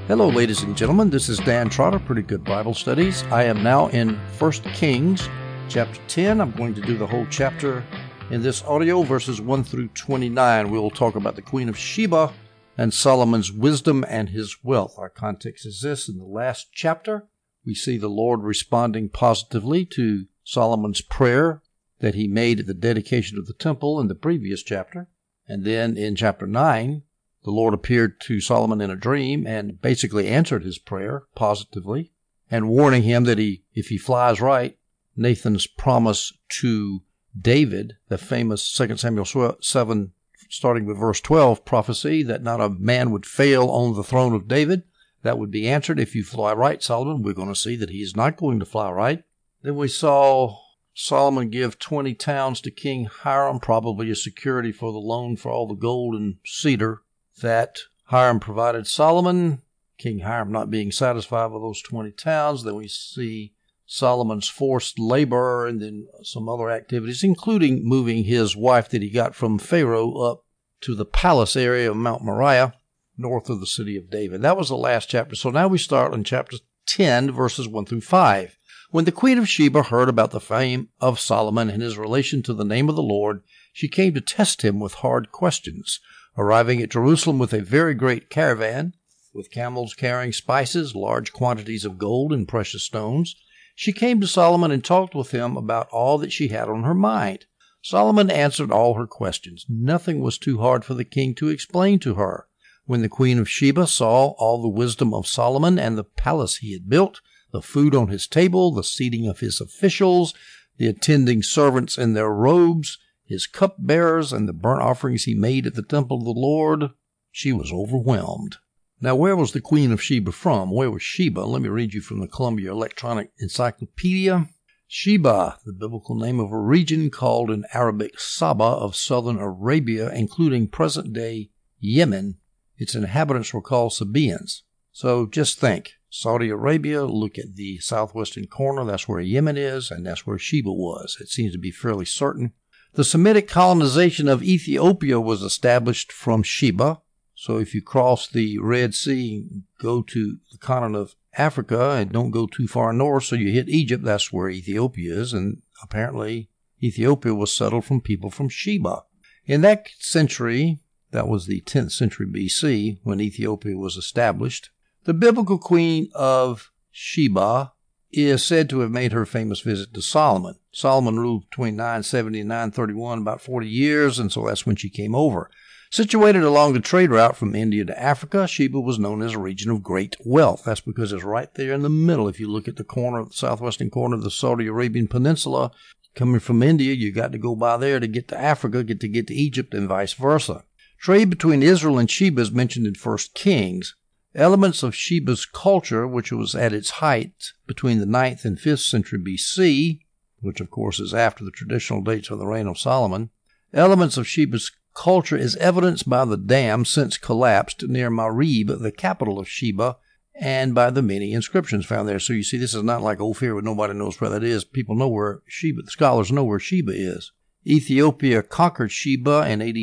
Hello, ladies and gentlemen. This is Dan Trotter, Pretty Good Bible Studies. I am now in 1 Kings, chapter 10. I'm going to do the whole chapter in this audio, verses 1 through 29. We will talk about the Queen of Sheba and Solomon's wisdom and his wealth. Our context is this. In the last chapter, we see the Lord responding positively to Solomon's prayer that he made at the dedication of the temple in the previous chapter. And then in chapter 9, the Lord appeared to Solomon in a dream and basically answered his prayer positively and warning him that if he flies right, Nathan's promise to David, the famous 2 Samuel 7, starting with verse 12, prophecy that not a man would fail on the throne of David, that would be answered if you fly right, Solomon. We're going to see that he is not going to fly right. Then we saw Solomon give 20 towns to King Hiram, probably as security for the loan for all the gold and cedar that Hiram provided Solomon. King Hiram not being satisfied with those 20 towns. Then we see Solomon's forced labor and then some other activities, including moving his wife that he got from Pharaoh up to the palace area of Mount Moriah, north of the city of David. That was the last chapter. So now we start in chapter 10, verses 1 through 5. When the Queen of Sheba heard about the fame of Solomon and his relation to the name of the Lord, she came to test him with hard questions. Arriving at Jerusalem with a very great caravan, with camels carrying spices, large quantities of gold and precious stones, she came to Solomon and talked with him about all that she had on her mind. Solomon answered all her questions. Nothing was too hard for the king to explain to her. When the Queen of Sheba saw all the wisdom of Solomon and the palace he had built, the food on his table, the seating of his officials, the attending servants in their robes, his cupbearers, and the burnt offerings he made at the temple of the Lord, she was overwhelmed. Now, where was the Queen of Sheba from? Where was Sheba? Let me read you from the Columbia Electronic Encyclopedia. Sheba, the biblical name of a region called in Arabic Saba of southern Arabia, including present-day Yemen. Its inhabitants were called Sabaeans. So just think, Saudi Arabia, look at the southwestern corner, that's where Yemen is, and that's where Sheba was. It seems to be fairly certain. The Semitic colonization of Ethiopia was established from Sheba. So if you cross the Red Sea and go to the continent of Africa and don't go too far north, so you hit Egypt, that's where Ethiopia is. And apparently Ethiopia was settled from people from Sheba. In that century, that was the 10th century BC, when Ethiopia was established, the biblical queen of Sheba is said to have made her famous visit to Solomon. Solomon ruled between 970 and 931, about 40 years, and so that's when she came over. Situated along the trade route from India to Africa, Sheba was known as a region of great wealth. That's because it's right there in the middle. If you look at the corner, the southwestern corner of the Saudi Arabian Peninsula, coming from India, you got to go by there to get to Africa, get to Egypt, and vice versa. Trade between Israel and Sheba is mentioned in 1 Kings. Elements of Sheba's culture, which was at its height between the 9th and 5th century BC, which of course is after the traditional dates of the reign of Solomon, elements of Sheba's culture is evidenced by the dam since collapsed near Marib, the capital of Sheba, and by the many inscriptions found there. So you see, this is not like Ophir where nobody knows where that is. People know where Sheba, the scholars know where Sheba is. Ethiopia conquered Sheba in AD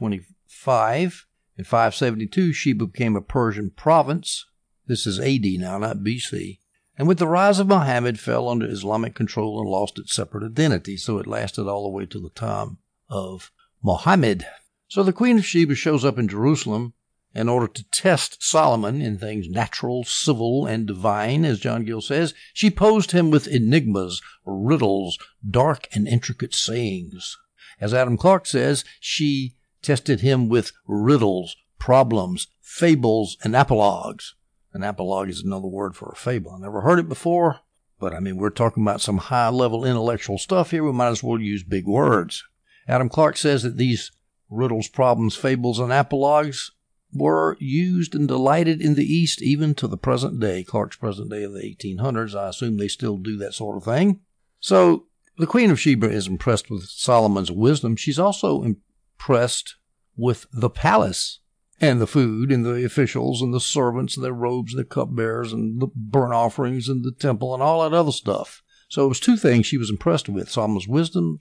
525. In 572, Sheba became a Persian province. This is AD now, not BC. And with the rise of Muhammad, fell under Islamic control and lost its separate identity. So it lasted all the way to the time of Muhammad. So the Queen of Sheba shows up in Jerusalem in order to test Solomon in things natural, civil, and divine, as John Gill says. She posed him with enigmas, riddles, dark and intricate sayings. As Adam Clarke says, she tested him with riddles, problems, fables, and apologues. An apologue is another word for a fable. I never heard it before, but we're talking about some high-level intellectual stuff here. We might as well use big words. Adam Clarke says that these riddles, problems, fables, and apologues were used and delighted in the East even to the present day. Clarke's present day of the 1800s, I assume they still do that sort of thing. So the Queen of Sheba is impressed with Solomon's wisdom. She's also impressed with the palace and the food and the officials and the servants and their robes and the cupbearers and the burnt offerings and the temple and all that other stuff. So it was two things she was impressed with: Solomon's wisdom,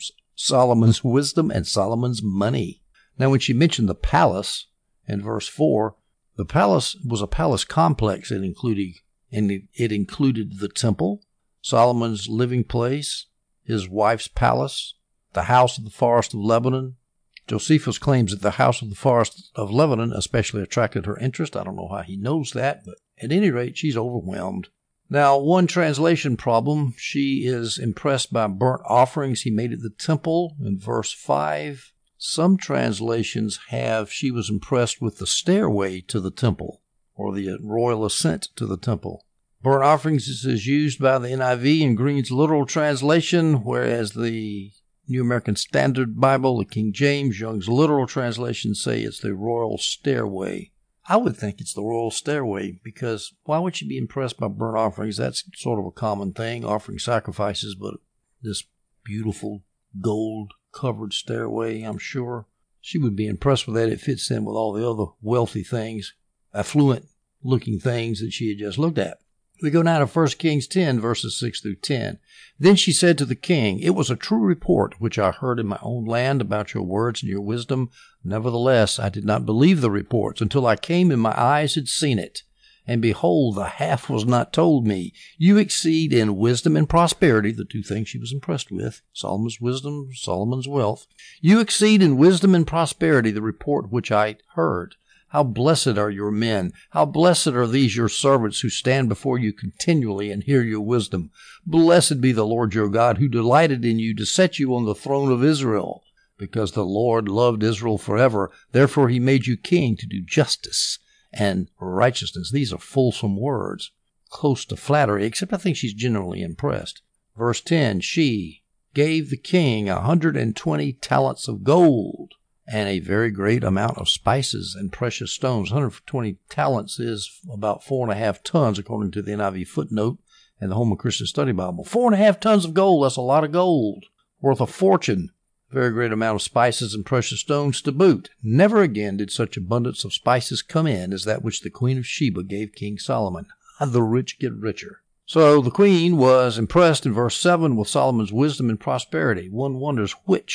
and Solomon's money. Now, when she mentioned the palace in verse 4, The palace was a palace complex. It included the temple, Solomon's living place, his wife's palace, the house of the forest of Lebanon. Josephus claims that the house of the forest of Lebanon especially attracted her interest. I don't know how he knows that, but at any rate, she's overwhelmed. Now, one translation problem, she is impressed by burnt offerings he made at the temple in verse 5. Some translations have she was impressed with the stairway to the temple, or the royal ascent to the temple. Burnt offerings is used by the NIV in Green's literal translation, whereas the New American Standard Bible, the King James, Young's literal translation say it's the royal stairway. I would think it's the royal stairway, because why would she be impressed by burnt offerings? That's sort of a common thing, offering sacrifices, but this beautiful gold-covered stairway, I'm sure she would be impressed with that. It fits in with all the other wealthy things, affluent-looking things that she had just looked at. We go now to 1 Kings 10, verses 6 through 10. Then she said to the king, "It was a true report which I heard in my own land about your words and your wisdom. Nevertheless, I did not believe the reports until I came and my eyes had seen it. And behold, the half was not told me. You exceed in wisdom and prosperity," the two things she was impressed with, Solomon's wisdom, Solomon's wealth. "You exceed in wisdom and prosperity the report which I heard. How blessed are your men! How blessed are these your servants who stand before you continually and hear your wisdom. Blessed be the Lord your God, who delighted in you to set you on the throne of Israel. Because the Lord loved Israel forever, therefore he made you king to do justice and righteousness." These are fulsome words, close to flattery, except I think she's generally impressed. Verse 10, she gave the king 120 talents of gold and a very great amount of spices and precious stones. 120 talents is about 4.5 tons, according to the NIV footnote and the Holman Christian Study Bible. 4.5 tons of gold, that's a lot of gold, worth a fortune. Very great amount of spices and precious stones to boot. Never again did such abundance of spices come in as that which the Queen of Sheba gave King Solomon. The rich get richer. So the queen was impressed in verse 7 with Solomon's wisdom and prosperity. One wonders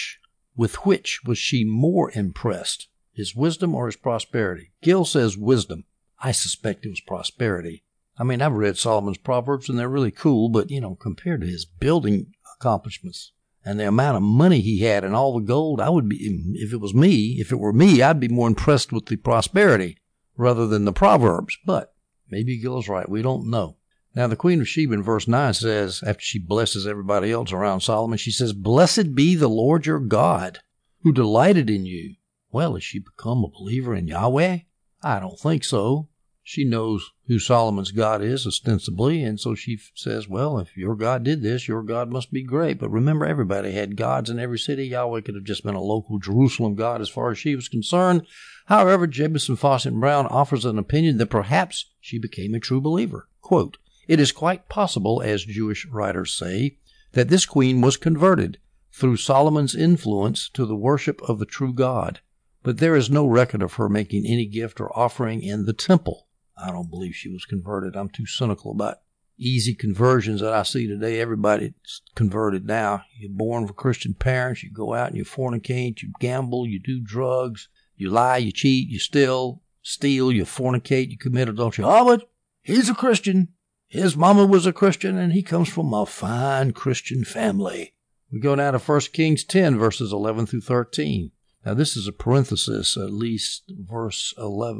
with which was she more impressed, his wisdom or his prosperity? Gill says wisdom. I suspect it was prosperity. I mean, I've read Solomon's Proverbs, and they're really cool, but, compared to his building accomplishments and the amount of money he had and all the gold, I would be, if it were me, I'd be more impressed with the prosperity rather than the Proverbs. But maybe Gill's right. We don't know. Now, the Queen of Sheba in verse 9 says, after she blesses everybody else around Solomon, she says, "Blessed be the Lord your God, who delighted in you." Well, has she become a believer in Yahweh? I don't think so. She knows who Solomon's God is, ostensibly, and so she says, well, if your God did this, your God must be great. But remember, everybody had gods in every city. Yahweh could have just been a local Jerusalem God as far as she was concerned. However, Jebus Fawcett Brown offers an opinion that perhaps she became a true believer. Quote, "It is quite possible, as Jewish writers say, that this queen was converted through Solomon's influence to the worship of the true God. But there is no record of her making any gift or offering in the temple." I don't believe she was converted. I'm too cynical about easy conversions that I see today. Everybody's converted now. You're born of Christian parents. You go out and you fornicate, you gamble, you do drugs, you lie, you cheat, you steal, you fornicate, you commit adultery. Oh, but he's a Christian. His mama was a Christian, and he comes from a fine Christian family. We go now to 1 Kings 10, verses 11 through 13. Now, this is a parenthesis, at least verses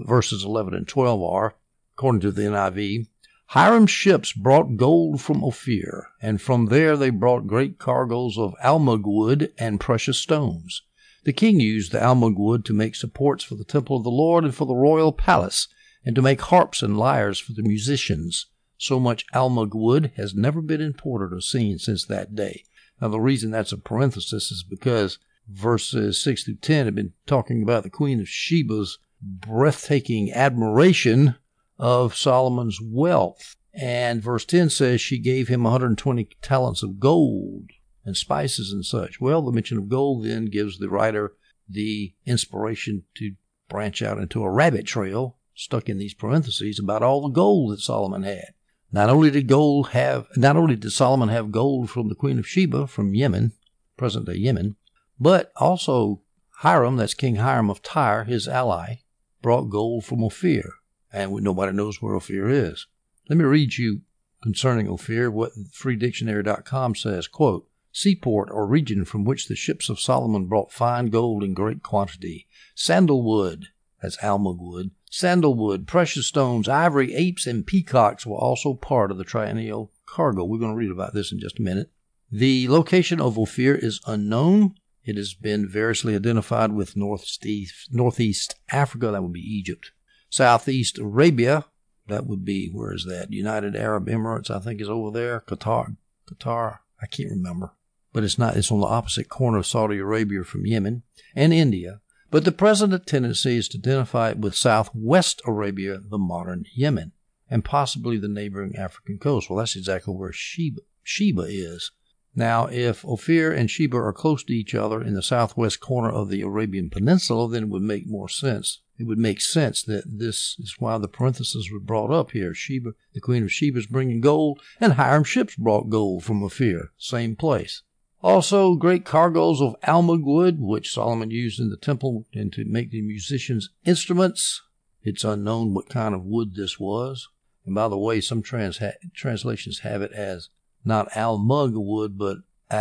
11 and 12 are, according to the NIV. "Hiram's ships brought gold from Ophir, and from there they brought great cargoes of almug wood and precious stones. The king used the almug wood to make supports for the temple of the Lord and for the royal palace, and to make harps and lyres for the musicians. So much almug wood has never been imported or seen since that day." Now, the reason that's a parenthesis is because verses 6 through 10 have been talking about the Queen of Sheba's breathtaking admiration of Solomon's wealth. And verse 10 says she gave him 120 talents of gold and spices and such. Well, the mention of gold then gives the writer the inspiration to branch out into a rabbit trail stuck in these parentheses about all the gold that Solomon had. Not only did Solomon have gold from the Queen of Sheba, from Yemen, present-day Yemen, but also Hiram, that's King Hiram of Tyre, his ally, brought gold from Ophir. and nobody knows where Ophir is. Let me read you concerning Ophir what freedictionary.com says. Quote, seaport or region from which the ships of Solomon brought fine gold in great quantity, sandalwood, that's almug wood, sandalwood, precious stones, ivory, apes, and peacocks were also part of the triennial cargo. We're going to read about this in just a minute. The location of Ophir is unknown. It has been variously identified with northeast Africa, that would be Egypt. Southeast Arabia, that would be, where is that? United Arab Emirates, I think, is over there. Qatar, I can't remember. But it's not, it's on the opposite corner of Saudi Arabia from Yemen and India. But the present tendency is to identify it with southwest Arabia, the modern Yemen, and possibly the neighboring African coast. Well, that's exactly where Sheba is. Now, if Ophir and Sheba are close to each other in the southwest corner of the Arabian Peninsula, then it would make more sense. It would make sense that this is why the parentheses were brought up here. Sheba, the queen of Sheba, is bringing gold, and Hiram ships brought gold from Ophir, same place. Also, great cargoes of almug wood, which Solomon used in the temple and to make the musicians' instruments. It's unknown what kind of wood this was. And by the way, some translations have it as not almug wood, but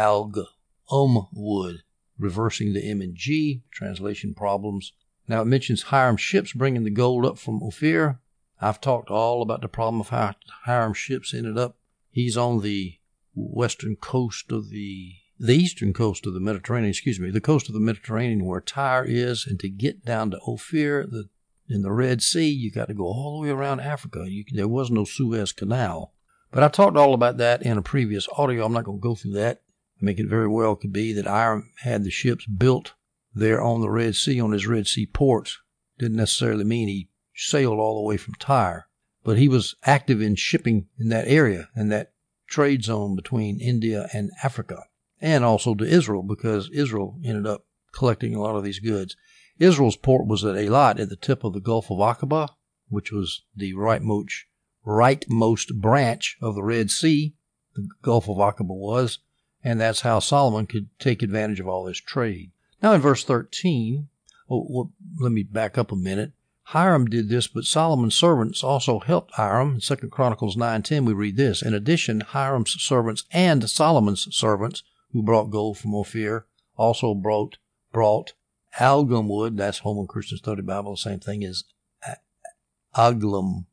algum wood, reversing the M and G, translation problems. Now it mentions Hiram's ships bringing the gold up from Ophir. I've talked all about the problem of how Hiram's ships ended up. He's on the western coast of the eastern coast of the Mediterranean, the coast of the Mediterranean where Tyre is, and to get down to Ophir in the Red Sea, you got to go all the way around Africa. There was no Suez Canal. But I talked all about that in a previous audio. I'm not going to go through that. I think it very well could be that Hiram had the ships built there on the Red Sea, on his Red Sea ports. Didn't necessarily mean he sailed all the way from Tyre, but he was active in shipping in that area and that trade zone between India and Africa, and also to Israel, because Israel ended up collecting a lot of these goods. Israel's port was at Eilat at the tip of the Gulf of Aqaba, which was the rightmost branch of the Red Sea, the Gulf of Aqaba was, and that's how Solomon could take advantage of all this trade. Now in verse 13, let me back up a minute. Hiram did this, but Solomon's servants also helped Hiram. In 2 Chronicles 9:10 we read this. In addition, Hiram's servants and Solomon's servants, who brought gold from Ophir, also brought algum wood. That's Holman Christian Study Bible, the same thing as almug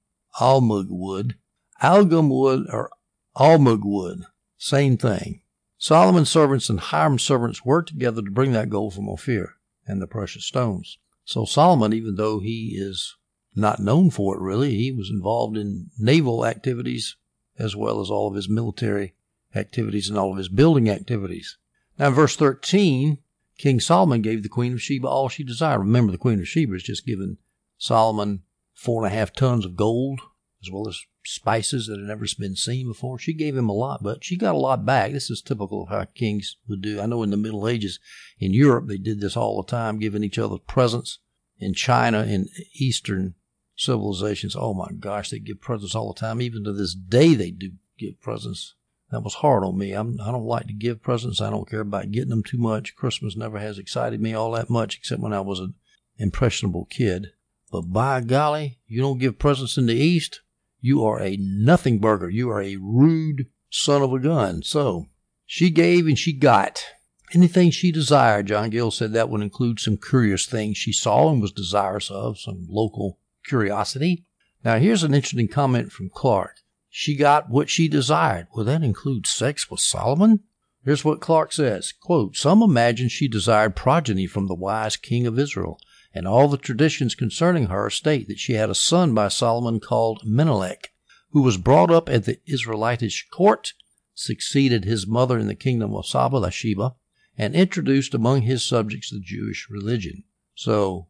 wood. Algum wood or almug wood, same thing. Solomon's servants and Hiram's servants worked together to bring that gold from Ophir and the precious stones. So Solomon, even though he is not known for it really, he was involved in naval activities as well as all of his military activities and all of his building activities. Now in verse 13, King Solomon gave the queen of Sheba all she desired. Remember, the queen of Sheba has just given Solomon 4.5 tons of gold, as well as spices that had never been seen before. She gave him a lot, but she got a lot back. This is typical of how kings would do. I know in the Middle Ages in Europe, they did this all the time, giving each other presents. In China, in Eastern civilizations, oh my gosh, they give presents all the time. Even to this day, they do give presents. That was hard on me. I don't like to give presents. I don't care about getting them too much. Christmas never has excited me all that much, except when I was an impressionable kid. But by golly, you don't give presents in the East, you are a nothing burger. You are a rude son of a gun. So she gave and she got anything she desired. John Gill said that would include some curious things she saw and was desirous of, some local curiosity. Now here's an interesting comment from Clark. She got what she desired. Will that include sex with Solomon? Here's what Clark says, quote, some imagine she desired progeny from the wise king of Israel, and all the traditions concerning her state that she had a son by Solomon called Menelik, who was brought up at the Israelitish court, succeeded his mother in the kingdom of Saba, Sheba, and introduced among his subjects the Jewish religion. So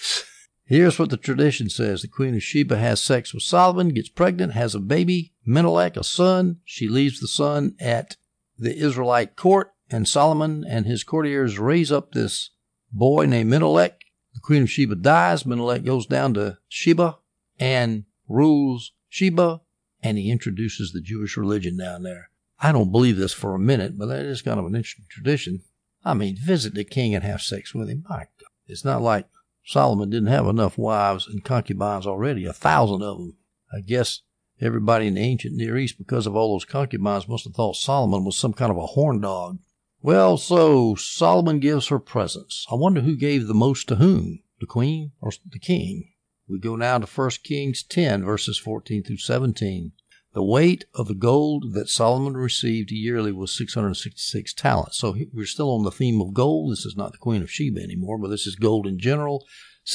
here's what the tradition says. The queen of Sheba has sex with Solomon, gets pregnant, has a baby, Menelik, a son. She leaves the son at the Israelite court, and Solomon and his courtiers raise up this boy named Menelik. The queen of Sheba dies. Menelik goes down to Sheba and rules Sheba, and he introduces the Jewish religion down there. I don't believe this for a minute, but that is kind of an interesting tradition. I mean, visit the king and have sex with him. My God. It's not like Solomon didn't have enough wives and concubines already, 1,000 of them. I guess everybody in the ancient Near East, because of all those concubines, must have thought Solomon was some kind of a horn dog. Well, so Solomon gives her presents. I wonder who gave the most to whom, the queen or the king? We go now to 1 Kings 10, verses 14 through 17. The weight of the gold that Solomon received yearly was 666 talents. So we're still on the theme of gold. This is not the Queen of Sheba anymore, but this is gold in general.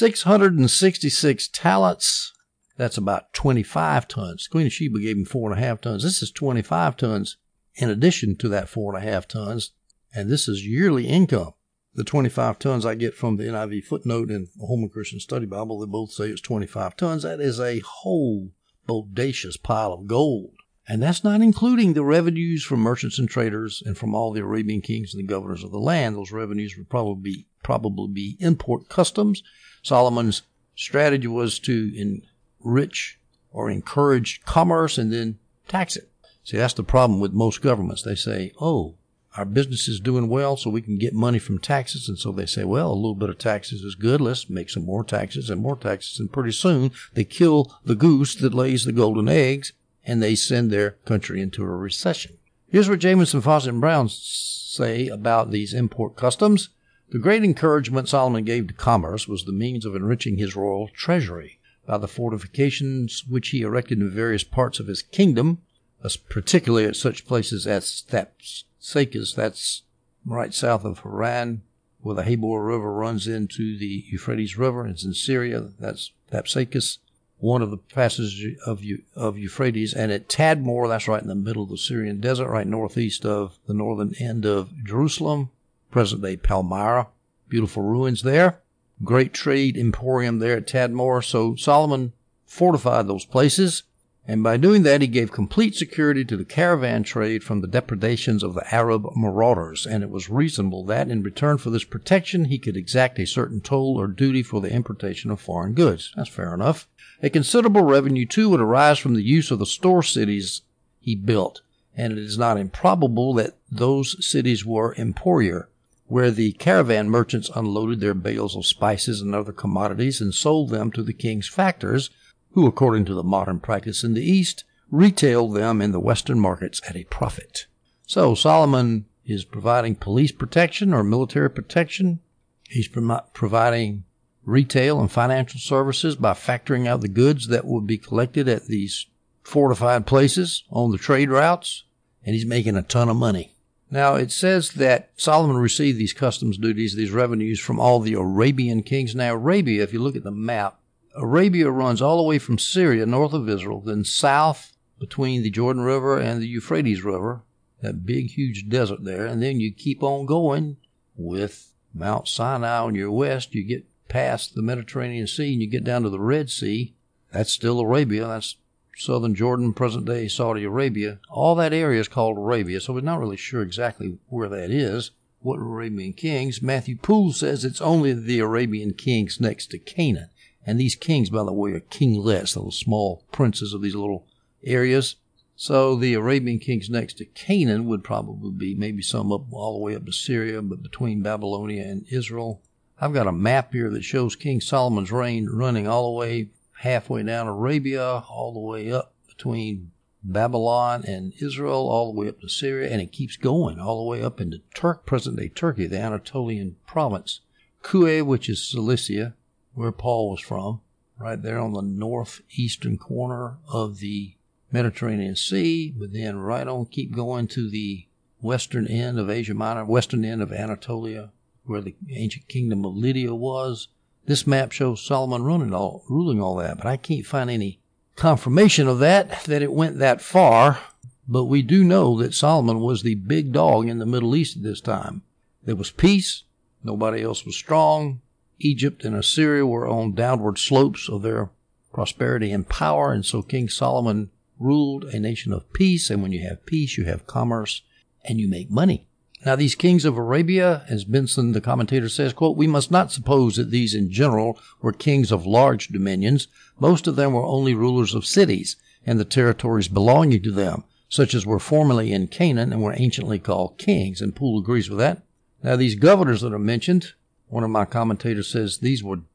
666 talents. That's about 25 tons. Queen of Sheba gave him 4.5 tons. This is 25 tons in addition to that 4.5 tons. And this is yearly income. The 25 tons I get from the NIV footnote in the Holman Christian Study Bible, they both say it's 25 tons. That is a whole bodacious pile of gold. And that's not including the revenues from merchants and traders and from all the Arabian kings and the governors of the land. Those revenues would probably be import customs. Solomon's strategy was to enrich or encourage commerce and then tax it. See, that's the problem with most governments. They say, oh, our business is doing well, so we can get money from taxes. And so they say, well, a little bit of taxes is good. Let's make some more taxes and more taxes. And pretty soon they kill the goose that lays the golden eggs, and they send their country into a recession. Here's what Jamieson, Fawcett, and Brown say about these import customs. The great encouragement Solomon gave to commerce was the means of enriching his royal treasury. By the fortifications which he erected in various parts of his kingdom, particularly at such places as Thapsacus, that's right south of Haran, where the Habor River runs into the Euphrates River. It's in Syria. That's Thapsacus, one of the passages of Euphrates. And at Tadmor, that's right in the middle of the Syrian desert, right northeast of the northern end of Jerusalem, present-day Palmyra. Beautiful ruins there. Great trade emporium there at Tadmor. So Solomon fortified those places. And by doing that, he gave complete security to the caravan trade from the depredations of the Arab marauders. And it was reasonable that, in return for this protection, he could exact a certain toll or duty for the importation of foreign goods. That's fair enough. A considerable revenue, too, would arise from the use of the store cities he built. And it is not improbable that those cities were emporia, where the caravan merchants unloaded their bales of spices and other commodities and sold them to the king's factors, who, according to the modern practice in the East, retailed them in the Western markets at a profit. So Solomon is providing police protection or military protection. He's providing retail and financial services by factoring out the goods that would be collected at these fortified places on the trade routes, and he's making a ton of money. Now, it says that Solomon received these customs duties, these revenues, from all the Arabian kings. Now, Arabia, if you look at the map, Arabia runs all the way from Syria, north of Israel, then south between the Jordan River and the Euphrates River, that big, huge desert there. And then you keep on going with Mount Sinai on your west. You get past the Mediterranean Sea and you get down to the Red Sea. That's still Arabia. That's southern Jordan, present-day Saudi Arabia. All that area is called Arabia, so we're not really sure exactly where that is. What Arabian kings? Matthew Poole says it's only the Arabian kings next to Canaan. And these kings, by the way, are kinglets, those small princes of these little areas. So the Arabian kings next to Canaan would probably be maybe some up all the way up to Syria, but between Babylonia and Israel. I've got a map here that shows King Solomon's reign running all the way halfway down Arabia, all the way up between Babylon and Israel, all the way up to Syria, and it keeps going all the way up into present-day Turkey, the Anatolian province. Kue, which is Cilicia, where Paul was from, right there on the northeastern corner of the Mediterranean Sea, but then right on, keep going to the western end of Asia Minor, western end of Anatolia, where the ancient kingdom of Lydia was. This map shows Solomon ruling all that, but I can't find any confirmation of that it went that far. But we do know that Solomon was the big dog in the Middle East at this time. There was peace. Nobody else was strong. Egypt and Assyria were on downward slopes of their prosperity and power, and so King Solomon ruled a nation of peace, and when you have peace, you have commerce, and you make money. Now, these kings of Arabia, as Benson, the commentator, says, quote, "We must not suppose that these in general were kings of large dominions. Most of them were only rulers of cities and the territories belonging to them, such as were formerly in Canaan and were anciently called kings." And Poole agrees with that. Now, these governors that are mentioned, one of my commentators says these were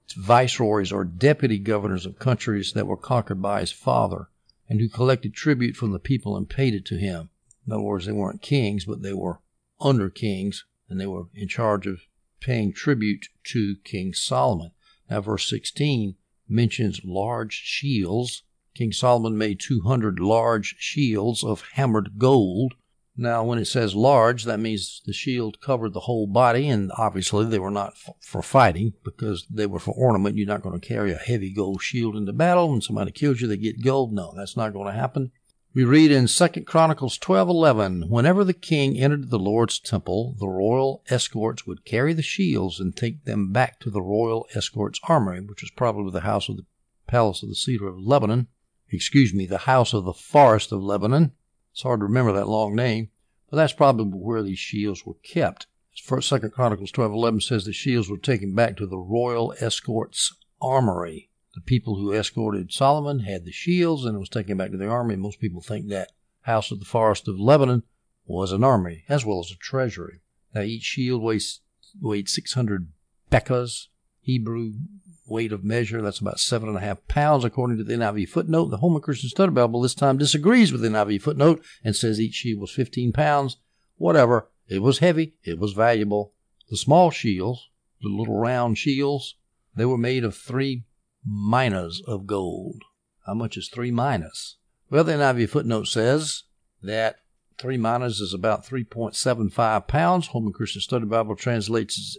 viceroys or deputy governors of countries that were conquered by his father, and who collected tribute from the people and paid it to him. In other words, they weren't kings, but they were under kings, and they were in charge of paying tribute to King Solomon. Now, verse 16 mentions large shields. King Solomon made 200 large shields of hammered gold. Now, when it says large, that means the shield covered the whole body, and obviously they were not for fighting because they were for ornament. You're not going to carry a heavy gold shield into battle. When somebody kills you, they get gold. No, that's not going to happen. We read in 2 Chronicles 12:11, whenever the king entered the Lord's temple, the royal escorts would carry the shields and take them back to the royal escorts' armory, which was probably the house of the palace of the cedar of Lebanon. The house of the forest of Lebanon. It's hard to remember that long name, but that's probably where these shields were kept. 2 Chronicles 12:11 says the shields were taken back to the royal escorts' armory. The people who escorted Solomon had the shields, and it was taken back to the army. Most people think that house of the forest of Lebanon was an army, as well as a treasury. Now, each shield weighed 600 bekahs, Hebrew weight of measure. That's about 7.5 pounds, according to the NIV footnote. The Holman Christian Study Bible this time disagrees with the NIV footnote and says each shield was 15 pounds. Whatever. It was heavy. It was valuable. The small shields, the little round shields, they were made of 3 minas of gold. How much is 3 minas? Well, the NIV footnote says that 3 minas is about 3.75 pounds. Holman Christian Study Bible translates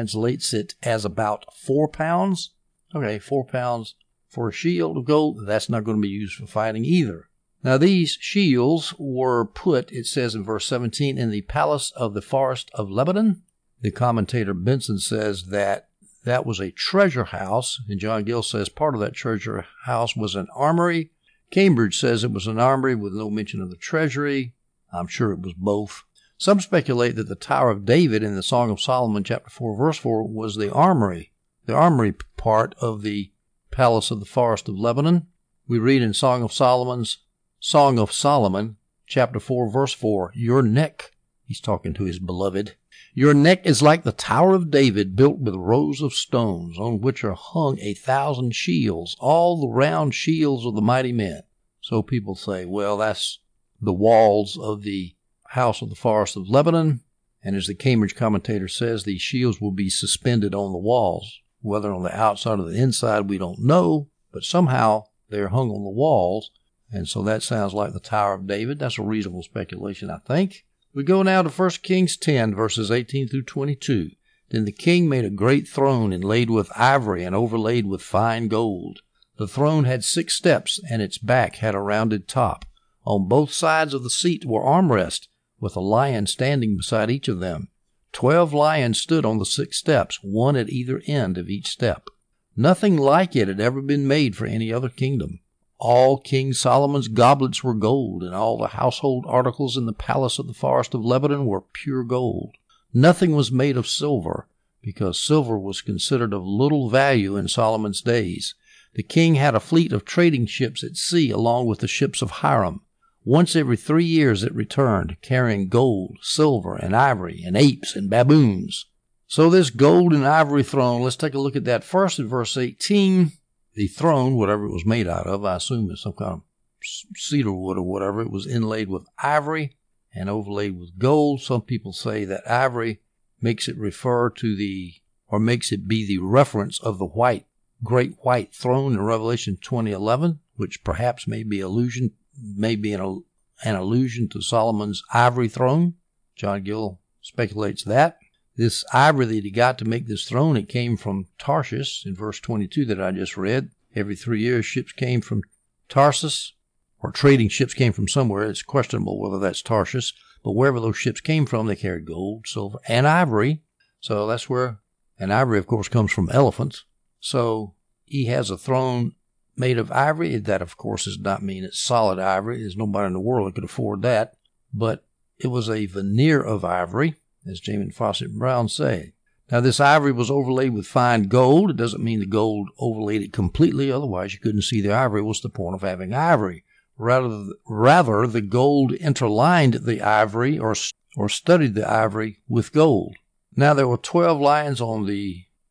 it as about 4 pounds. Okay, 4 pounds for a shield of gold. That's not going to be used for fighting either. Now, these shields were put, it says in verse 17, in the palace of the forest of Lebanon. The commentator Benson says that was a treasure house, and John Gill says part of that treasure house was an armory. Cambridge says it was an armory with no mention of the treasury. I'm sure it was both. Some speculate that the Tower of David in the Song of Solomon, chapter 4, verse 4, was the armory part of the palace of the forest of Lebanon. We read in Song of Solomon, chapter 4, verse 4, your neck, he's talking to his beloved, your neck is like the Tower of David, built with rows of stones, on which are hung 1,000 shields, all the round shields of the mighty men. So people say, well, that's the walls of the house of the forest of Lebanon. And as the Cambridge commentator says, these shields will be suspended on the walls. Whether on the outside or the inside, we don't know, but somehow they're hung on the walls. And so that sounds like the Tower of David. That's a reasonable speculation, I think. We go now to 1 Kings 10, verses 18 through 22. Then the king made a great throne inlaid with ivory and overlaid with fine gold. The throne had 6 steps, and its back had a rounded top. On both sides of the seat were armrests, with a lion standing beside each of them. 12 lions stood on the 6 steps, one at either end of each step. Nothing like it had ever been made for any other kingdom. All King Solomon's goblets were gold, and all the household articles in the palace of the forest of Lebanon were pure gold. Nothing was made of silver, because silver was considered of little value in Solomon's days. The king had a fleet of trading ships at sea along with the ships of Hiram. Once every 3 years it returned, carrying gold, silver, and ivory, and apes and baboons. So this gold and ivory throne, let's take a look at that first in verse 18. The throne, whatever it was made out of, I assume it's some kind of cedar wood or whatever, it was inlaid with ivory and overlaid with gold. Some people say that ivory makes it makes it be the reference of the great white throne in Revelation 20:11, which perhaps may be an allusion to Solomon's ivory throne. John Gill speculates that. This ivory that he got to make this throne, it came from Tarshish in verse 22 that I just read. Every 3 years, ships came from Tarsus, or trading ships came from somewhere. It's questionable whether that's Tarshish, but wherever those ships came from, they carried gold, silver, and ivory. So that's and ivory, of course, comes from elephants. So he has a throne made of ivory. That, of course, does not mean it's solid ivory. There's nobody in the world that could afford that. But it was a veneer of ivory, as Jamin Fawcett and Brown say. Now, this ivory was overlaid with fine gold. It doesn't mean the gold overlaid it completely. Otherwise, you couldn't see the ivory. What's the point of having ivory? Rather, the gold interlined the ivory or studded the ivory with gold. Now, there were 12 lions on the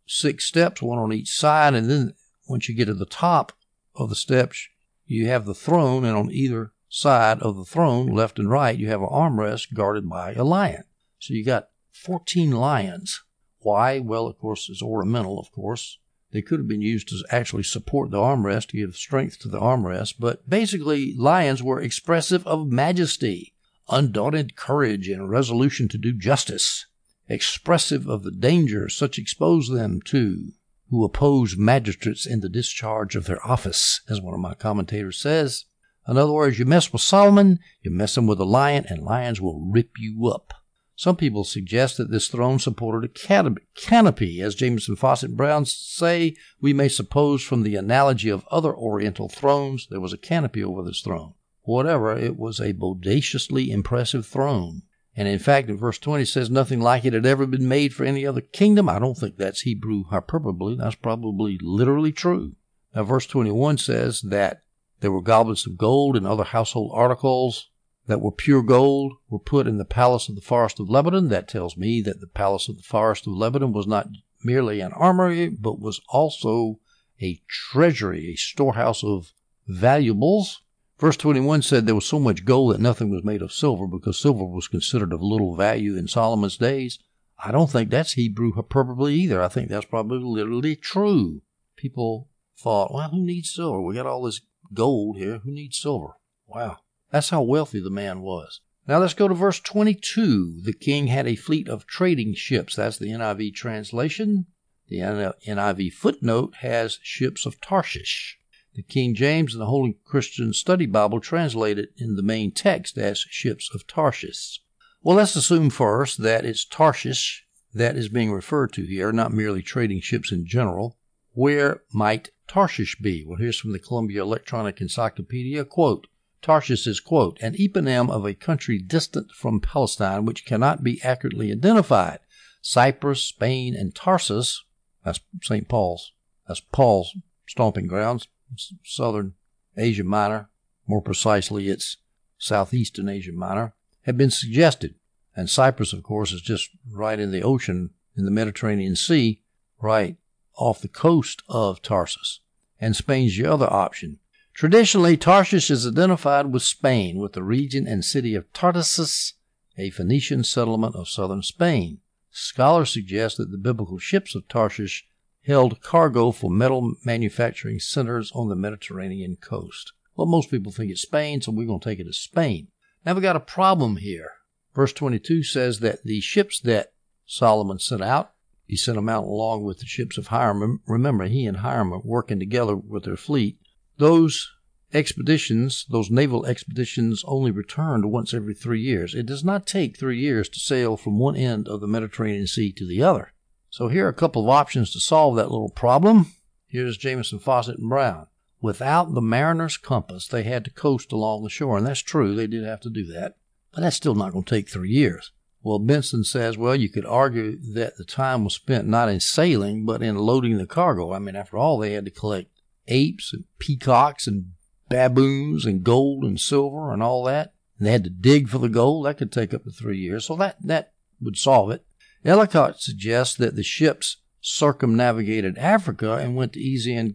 6 steps, one on each side, and then once you get to the top of the steps, you have the throne, and on either side of the throne, left and right, you have an armrest guarded by a lion. So you got 14 lions. Why? Well, of course, it's ornamental, of course. They could have been used to actually support the armrest, to give strength to the armrest, but basically, lions were expressive of majesty, undaunted courage, and resolution to do justice, expressive of the dangers such expose them to who oppose magistrates in the discharge of their office, as one of my commentators says. In other words, you mess with Solomon, you're messing with a lion, and lions will rip you up. Some people suggest that this throne supported a canopy. As Jamieson, Fausset, and Brown say, we may suppose from the analogy of other Oriental thrones, there was a canopy over this throne. Whatever, it was a bodaciously impressive throne. And in fact, in verse 20 it says nothing like it had ever been made for any other kingdom. I don't think that's Hebrew hyperbole. That's probably literally true. Now, verse 21 says that there were goblets of gold and other household articles that were pure gold were put in the palace of the forest of Lebanon. That tells me that the palace of the forest of Lebanon was not merely an armory, but was also a treasury, a storehouse of valuables. Verse 21 said there was so much gold that nothing was made of silver, because silver was considered of little value in Solomon's days. I don't think that's Hebrew hyperbole either. I think that's probably literally true. People thought, well, who needs silver? We got all this gold here. Who needs silver? Wow. That's how wealthy the man was. Now let's go to verse 22. The king had a fleet of trading ships. That's the NIV translation. The NIV footnote has ships of Tarshish. The King James and the Holy Christian Study Bible translate it in the main text as ships of Tarshish. Well, let's assume first that it's Tarshish that is being referred to here, not merely trading ships in general. Where might Tarshish be? Well, here's from the Columbia Electronic Encyclopedia, quote, Tarshish is, quote, an eponym of a country distant from Palestine which cannot be accurately identified. Cyprus, Spain, and Tarsus, that's St. Paul's, that's Paul's stomping grounds, southern Asia Minor, more precisely it's southeastern Asia Minor, have been suggested. And Cyprus, of course, is just right in the ocean, in the Mediterranean Sea, right off the coast of Tarsus. And Spain's the other option. Traditionally, Tarshish is identified with Spain, with the region and city of Tartessus, a Phoenician settlement of southern Spain. Scholars suggest that the biblical ships of Tarshish held cargo for metal manufacturing centers on the Mediterranean coast. Well, most people think it's Spain, so we're going to take it as Spain. Now we've got a problem here. Verse 22 says that the ships that Solomon sent out, he sent them out along with the ships of Hiram. Remember, he and Hiram are working together with their fleet. Those expeditions, those naval expeditions, only returned once every 3 years. It does not take 3 years to sail from one end of the Mediterranean Sea to the other. So here are a couple of options to solve that little problem. Here's Jamieson, Fausset, and Brown. Without the mariner's compass, they had to coast along the shore, and that's true. They did have to do that. But that's still not going to take 3 years. Well, Benson says, well, you could argue that the time was spent not in sailing, but in loading the cargo. I mean, after all, they had to collect apes and peacocks and baboons and gold and silver and all that. And they had to dig for the gold. That could take up to 3 years. So that would solve it. Ellicott suggests that the ships circumnavigated Africa and went to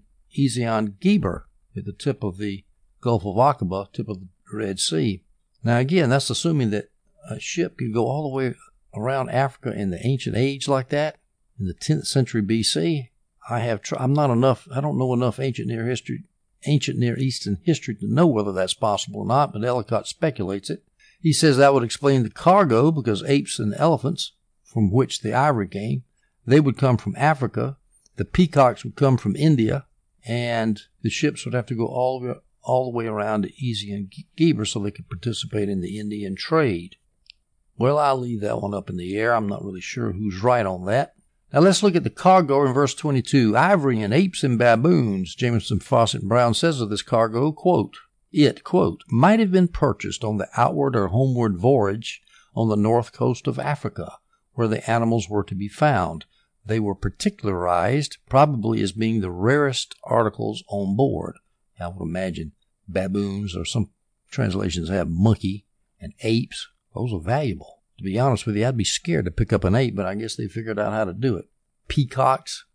Ezion-Geber at the tip of the Gulf of Aqaba, tip of the Red Sea. Now, again, that's assuming that a ship could go all the way around Africa in the ancient age like that, in the 10th century BC. I don't know enough ancient Near Eastern history to know whether that's possible or not, but Ellicott speculates it. He says that would explain the cargo, because apes and elephants, from which the ivory came, they would come from Africa, the peacocks would come from India, and the ships would have to go all the way around to Ezion-Geber so they could participate in the Indian trade. Well, I'll leave that one up in the air. I'm not really sure who's right on that. Now let's look at the cargo in verse 22. Ivory and apes and baboons, Jamieson, Fausset, and Brown says of this cargo, quote, might have been purchased on the outward or homeward voyage on the north coast of Africa, where the animals were to be found. They were particularized, probably as being the rarest articles on board. I would imagine baboons, or some translations have monkey, and apes. Those are valuable. To be honest with you, I'd be scared to pick up an ape, but I guess they figured out how to do it. Peacocks,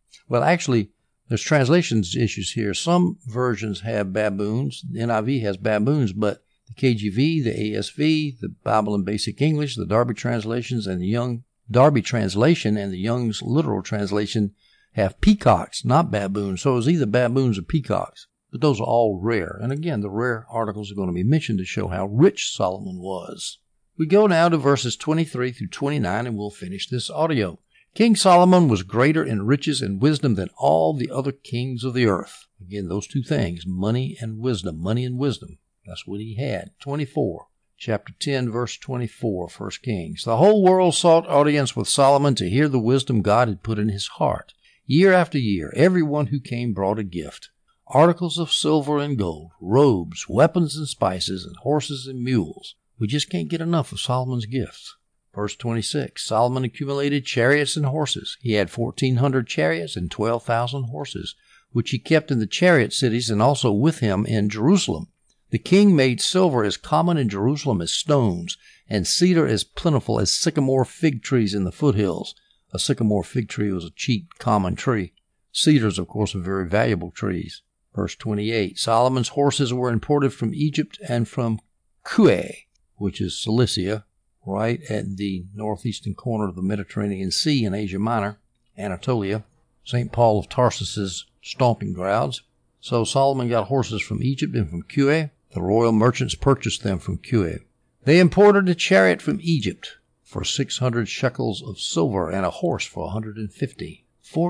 Well, actually, there's translations issues here. Some versions have baboons. The NIV has baboons, but the KJV, the ASV, the Bible in Basic English, the Darby translations, and the Young Darby translation and the Young's literal translation have peacocks, not baboons. So it's either baboons or peacocks. But those are all rare. And again, the rare articles are going to be mentioned to show how rich Solomon was. We go now to verses 23 through 29, and we'll finish this audio. King Solomon was greater in riches and wisdom than all the other kings of the earth. Again, those two things, money and wisdom. Money and wisdom. That's what he had. 24. Chapter 10, verse 24, 1 Kings. The whole world sought audience with Solomon to hear the wisdom God had put in his heart. Year after year, everyone who came brought a gift. Articles of silver and gold, robes, weapons and spices, and horses and mules. We just can't get enough of Solomon's gifts. Verse 26, Solomon accumulated chariots and horses. He had 1,400 chariots and 12,000 horses, which he kept in the chariot cities and also with him in Jerusalem. The king made silver as common in Jerusalem as stones, and cedar as plentiful as sycamore fig trees in the foothills. A sycamore fig tree was a cheap, common tree. Cedars, of course, are very valuable trees. Verse 28, Solomon's horses were imported from Egypt and from Kue, which is Cilicia, right at the northeastern corner of the Mediterranean Sea in Asia Minor, Anatolia, St. Paul of Tarsus's stomping grounds. So Solomon got horses from Egypt and from Kue. The royal merchants purchased them from Kue. They imported a chariot from Egypt for 600 shekels of silver and a horse for 150.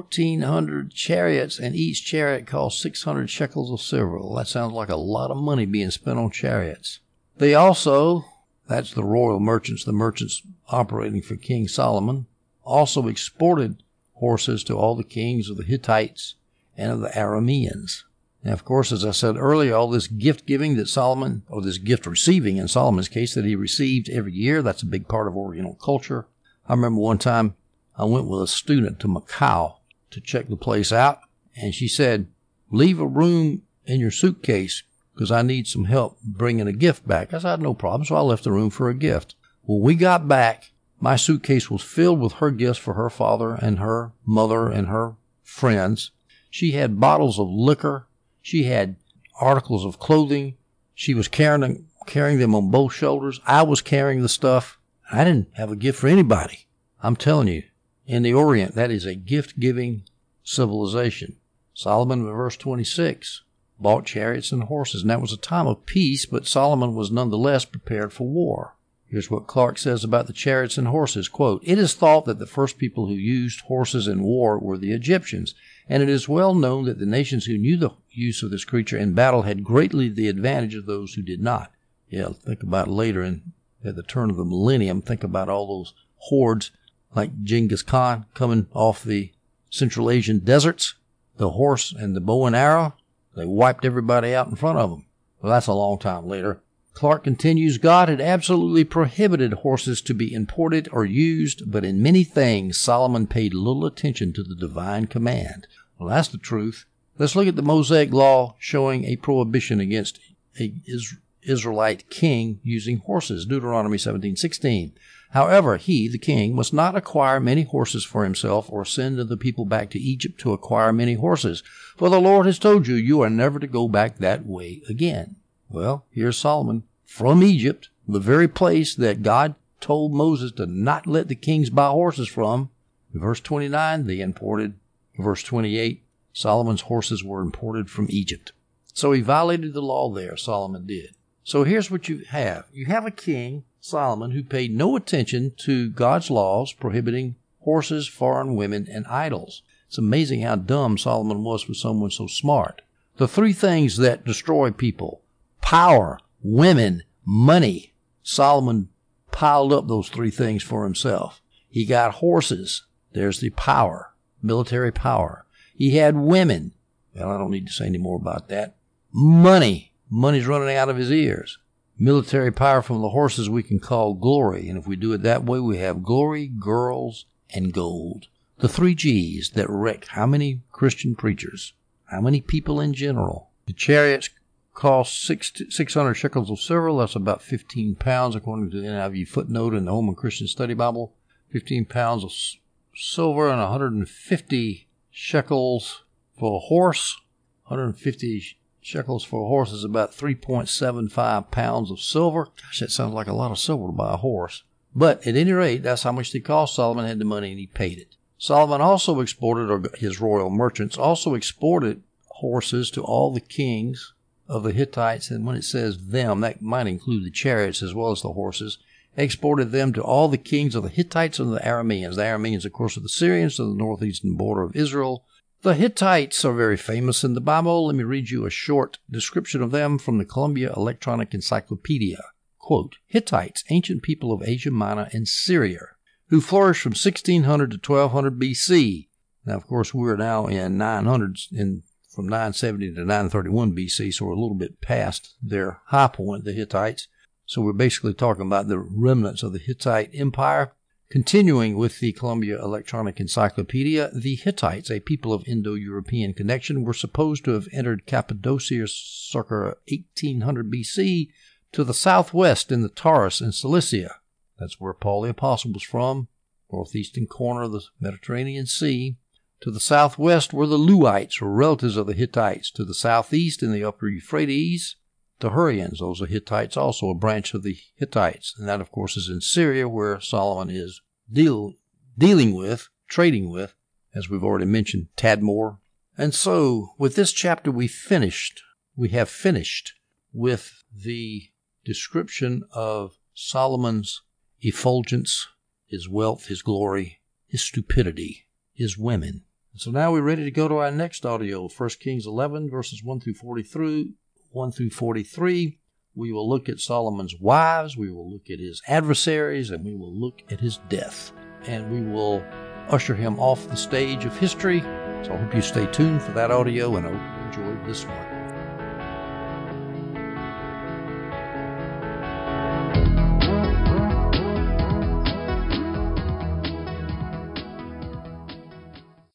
1,400 chariots, and each chariot cost 600 shekels of silver. Well, that sounds like a lot of money being spent on chariots. They also, that's the royal merchants, the merchants operating for King Solomon, also exported horses to all the kings of the Hittites and of the Arameans. And of course, as I said earlier, all this gift giving that Solomon, or this gift receiving in Solomon's case, that he received every year, that's a big part of Oriental culture. I remember one time I went with a student to Macau to check the place out, and she said, leave a room in your suitcase because I need some help bringing a gift back. I said, no problem, so I left the room for a gift. When we got back, my suitcase was filled with her gifts for her father and her mother and her friends. She had bottles of liquor. She had articles of clothing. She was carrying them on both shoulders. I was carrying the stuff. I didn't have a gift for anybody. I'm telling you, in the Orient, that is a gift-giving civilization. Solomon, in verse 26, bought chariots and horses, and that was a time of peace, but Solomon was nonetheless prepared for war. Here's what Clark says about the chariots and horses, quote, it is thought that the first people who used horses in war were the Egyptians, and it is well known that the nations who knew the use of this creature in battle had greatly the advantage of those who did not. Yeah, think about later at the turn of the millennium, think about all those hordes like Genghis Khan coming off the Central Asian deserts, the horse and the bow and arrow. They wiped everybody out in front of them. Well, that's a long time later. Clark continues, God had absolutely prohibited horses to be imported or used, but in many things Solomon paid little attention to the divine command. Well, that's the truth. Let's look at the Mosaic Law showing a prohibition against an Israelite king using horses. Deuteronomy 17:16. However, he, the king, must not acquire many horses for himself or send the people back to Egypt to acquire many horses. For the Lord has told you, you are never to go back that way again. Well, here's Solomon from Egypt, the very place that God told Moses to not let the kings buy horses from. In verse 29, they imported. Verse 28, Solomon's horses were imported from Egypt. So he violated the law there, Solomon did. So here's what you have. You have a king, Solomon, who paid no attention to God's laws prohibiting horses, foreign women, and idols. It's amazing how dumb Solomon was for someone so smart. The three things that destroy people: power, women, money. Solomon piled up those three things for himself. He got horses. There's the power, military power. He had women. Well, I don't need to say any more about that. Money. Money's running out of his ears. Military power from the horses we can call glory. And if we do it that way, we have glory, girls, and gold. The three G's that wreck how many Christian preachers? How many people in general? The chariots cost 600 shekels of silver. That's about 15 pounds, according to the NIV footnote in the Holman Christian Study Bible. 15 pounds of silver and 150 shekels for a horse. 150 shekels for a horse is about 3.75 pounds of silver. Gosh, that sounds like a lot of silver to buy a horse. But at any rate, that's how much they cost. Solomon had the money and he paid it. Solomon also exported, or his royal merchants also exported horses to all the kings of the Hittites. And when it says them, that might include the chariots as well as the horses. Exported them to all the kings of the Hittites and the Arameans. The Arameans, of course, are the Syrians of the northeastern border of Israel. The Hittites are very famous in the Bible. Let me read you a short description of them from the Columbia Electronic Encyclopedia. Quote, Hittites, ancient people of Asia Minor and Syria, who flourished from 1600 to 1200 BC. Now, of course, we're now in 900s, from 970 to 931 BC, so we're a little bit past their high point, the Hittites. So we're basically talking about the remnants of the Hittite Empire. Continuing with the Columbia Electronic Encyclopedia, the Hittites, a people of Indo-European connection, were supposed to have entered Cappadocia circa 1800 BC to the southwest in the Taurus and Cilicia. That's where Paul the Apostle was from, northeastern corner of the Mediterranean Sea. To the southwest were the Luites, or relatives of the Hittites. To the southeast in the upper Euphrates, the Hurrians. Those are Hittites, also a branch of the Hittites. And that, of course, is in Syria, where Solomon is trading with, as we've already mentioned, Tadmor. And so, with this chapter, we have finished with the description of Solomon's effulgence, his wealth, his glory, his stupidity, his women. And so now we're ready to go to our next audio, 1 Kings 11, verses 1 through 43. We will look at Solomon's wives, we will look at his adversaries, and we will look at his death. And we will usher him off the stage of history. So I hope you stay tuned for that audio, and I hope you enjoyed this one.